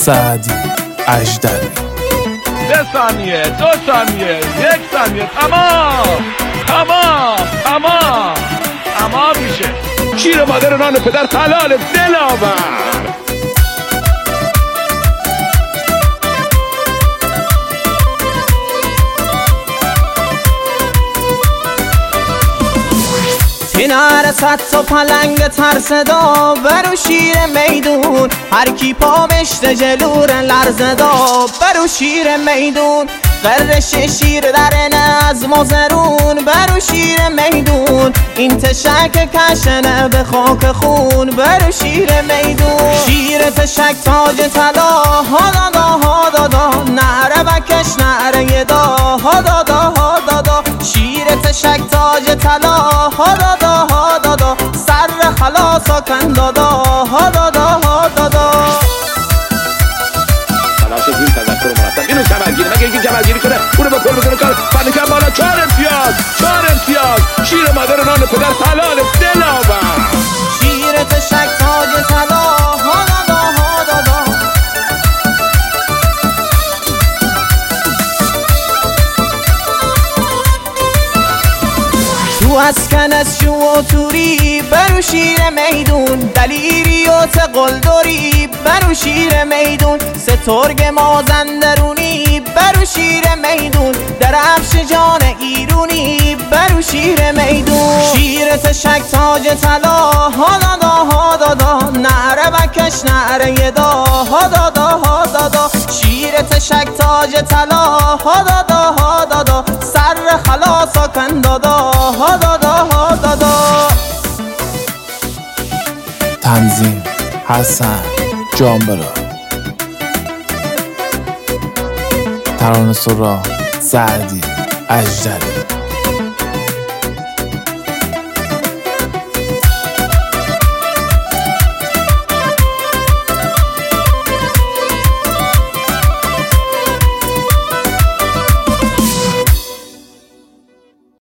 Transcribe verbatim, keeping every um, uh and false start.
سعدی اژدری. سه ثانیه، دو ثانیه، یک ثانیه، تمام تمام تمام تمام میشه. شیر مادر نان پدر حلال دلاور. نرسد تو پلنگ ترسدا برو شیر میدون، هر کی پا بشته جلور لرزدا برو شیر میدون. قرش شیر در از مازرون برو شیر میدون، این تشک کشنه به خاک خون برو شیر میدون. شیر تشک تاج طلا ها دادا ها دادا، نعره بکش نعره دا ها دادا ها دادا. شیر تشک تاج طلا ها دادا ها دادا، سر خلاصا کن دادا ها دادا ها دادا. خلاص از این تذکر مرتب اینو جمعگیری، مگه اینکه جمعگیری کنه اونو با کل بزنه کار بعد کم بالا. چهار امتیاز چهار امتیاز. شیر مادر نان پدر حلال دلاور. شیر تشک تاج طلا ها دادا ها دادا. تو اسکن از شو و توری برو شیر میدون، دلیری و تقلدری برو شیر میدون. سترگ مازندرونی برو شیر میدون، درفش جان ایرونی برو شیر میدون. شیر تشک تاج طلا ها دادا ها دادا، نعره بکش نعره دا ها دادا ها دادا. شیر تشک تاج طلا ها دادا ها دادا، سر خلاصا کن دادا ها دادا ها دادا. تنظیم حسن جانبرا، ترانه سرا سعدی اژدری.